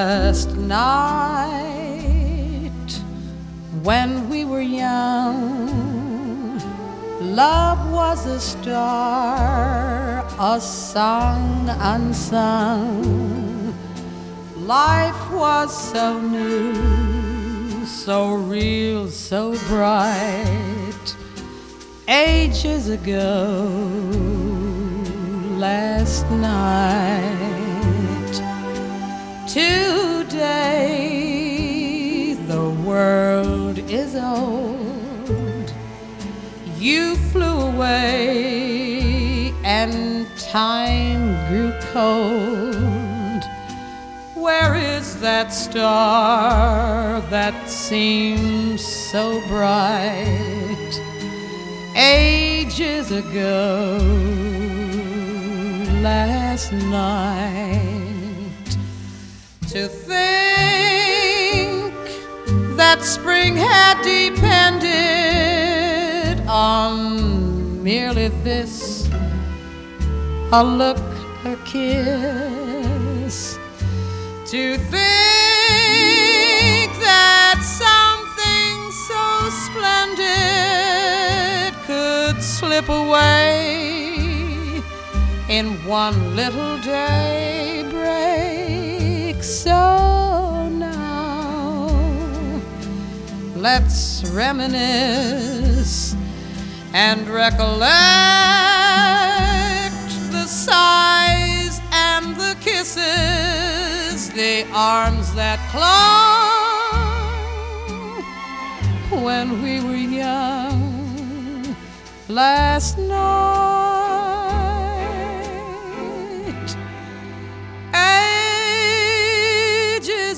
last night when we were young, love was a star, a song unsung. Life was so new, so real, so bright. Ages ago, last night. Today, the world is old. You flew away and time grew cold. Where is that star that seems so bright? Ages ago, last night. To think that spring had depended on merely this, a look, a kiss. To think that something so splendid could slip away in one little daybreak. So now let's reminisce and recollect the sighs and the kisses, the arms that clung when we were young last night. Ages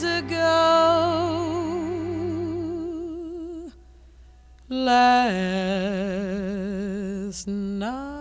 ago, last night.